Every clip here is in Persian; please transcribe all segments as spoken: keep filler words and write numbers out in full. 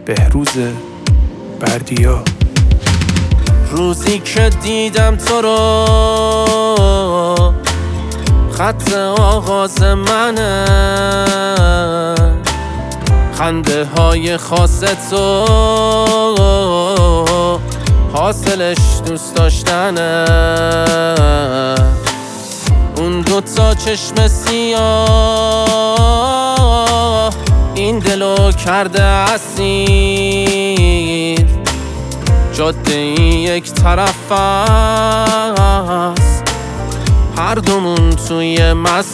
بهروز بردیا. روزی که دیدم تو رو، خط آغاز منه، خنده های خاص تو حاصلش دوست داشتنه. اون دوتا چشم سیاه این دلو کرده اسیر، جاده این یک طرف است، هر دومون توی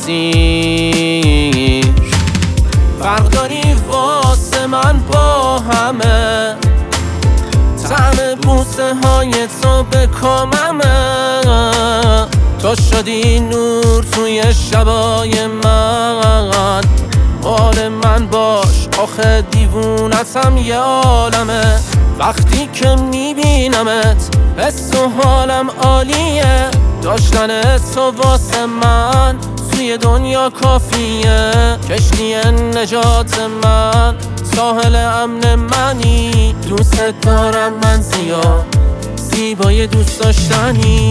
مسیر. فرق داری واسه من با همه، طعم بوسه های تو به کاممه. تو شدی نور توی شبای من، حال من باش آخه دیوونتم یه عالمه. وقتی که میبینمت حس و حالم عالیه، داشتن تو واسه من توی دنیا کافیه. کشتی نجات من، ساحل امن منی، دوست دارم من زیاد، زیبای دوست داشتنی.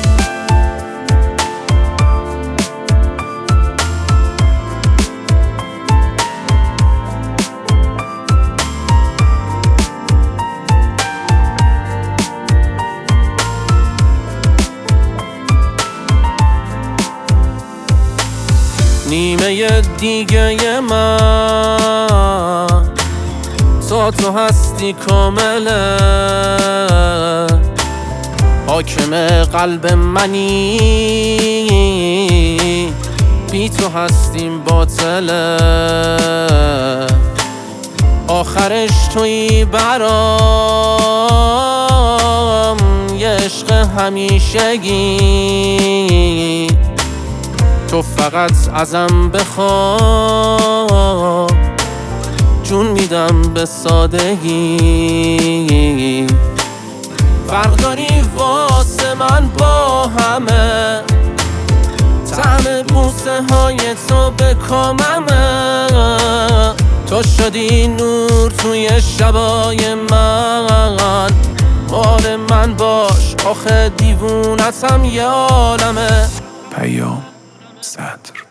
نیمه دیگه من تا تو هستی کامله، حاکم قلب منی، بی تو هستیم باطله. آخرش توی برام یه عشق همیشگی، تو فقط ازم بخوا جون میدم به سادگی. فرق داری واسه من با همه، طعم بوسه های تو به کاممه. تو شدی نور توی شبای من، حال من باش آخه دیوونتم یه عالمه. پیام صدر.